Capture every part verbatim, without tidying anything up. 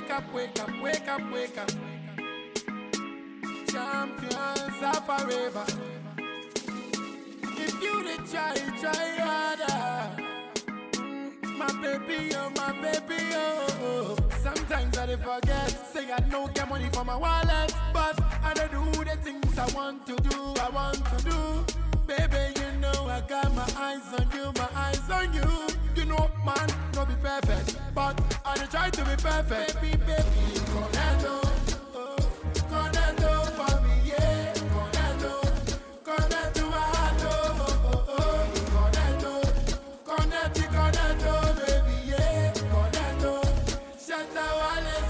wake up, wake up, wake up, wake up. Champions are forever. If you did try, try harder. Mm, my baby, oh, my baby, oh. Sometimes I dey forget, say I no get money for my wallet, but I dey do the things I want to do, I want to do. Baby, you know I got my eyes on you, my eyes on you. You know, man, no be perfect, but I dey try to be perfect. Baby, baby, Cornetto, oh, Cornetto for me, yeah. Cornetto, Cornetto, my heart, oh, oh, oh, oh. Cornetto, Cornetto, Cornetto, baby, yeah. Cornetto, shut up, while I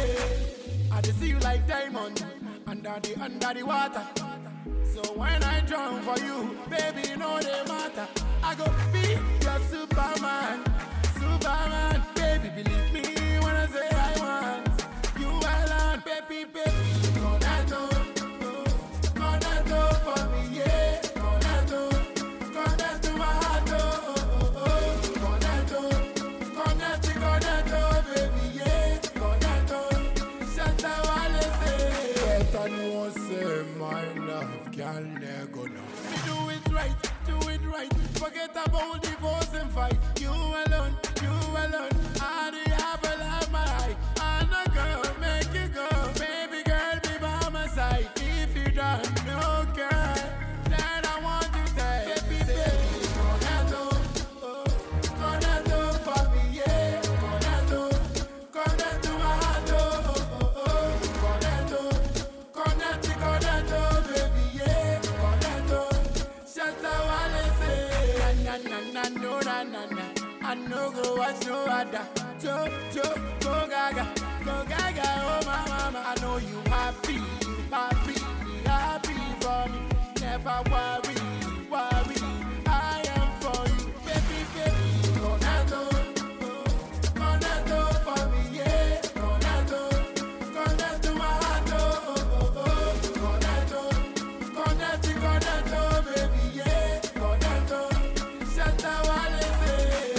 say. I dey see you like diamond under the under the water. So when I drown for you, baby, no they matter. I go be your Superman, Superman. Baby, believe me when I say I want you alone, baby, baby. Cornetto, oh, Cornetto for me, yeah. Cornetto, Cornetto, my heart, oh, oh, oh. Cornetto, Cornetto, Cornetto, baby, yeah. Cornetto, shut up while I say. Better no say my love can't let go now. We do it right, do it right. Forget about divorce and fight. You alone, you alone. I the apple of my eye. I'm not gonna make you go. Baby girl, be by my side. If you don't know, girl, then I want to tell you, baby, baby. Cornetto, oh, Cornetto for me, yeah. Cornetto, Cornetto, my heart, oh, oh, oh. Cornetto, Cornetto, Cornetto, baby, yeah. Cornetto, shut up while I say. Na na na no na na na. I no go watch no other. Jo jo go gaga, go gaga, oh my mama. I know you happy, you happy, happy for me. Never worry, worry. I am for you, baby, baby. Cornetto, oh, Cornetto for me, yeah. Cornetto, Cornetto, my heart, oh, oh, oh, oh. Cornetto, Cornetto, Cornetto, baby, yeah. Cornetto, shut up while I say.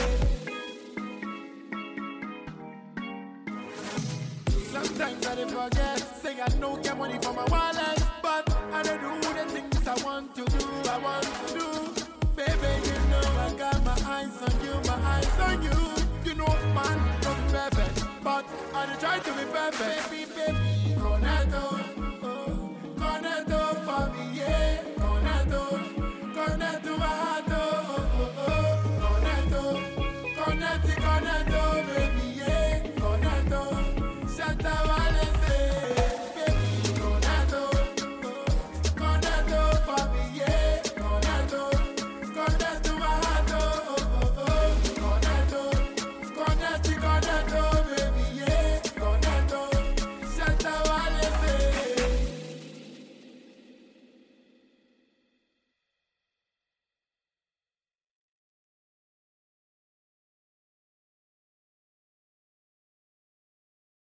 Sometimes I dey forget, say I no get money for my wallet, but I dey do the things I want to do, I want to do. Baby, you know I got my eyes on you, my eyes on you. You know, man, not perfect, but I dey try to be perfect. Baby, baby.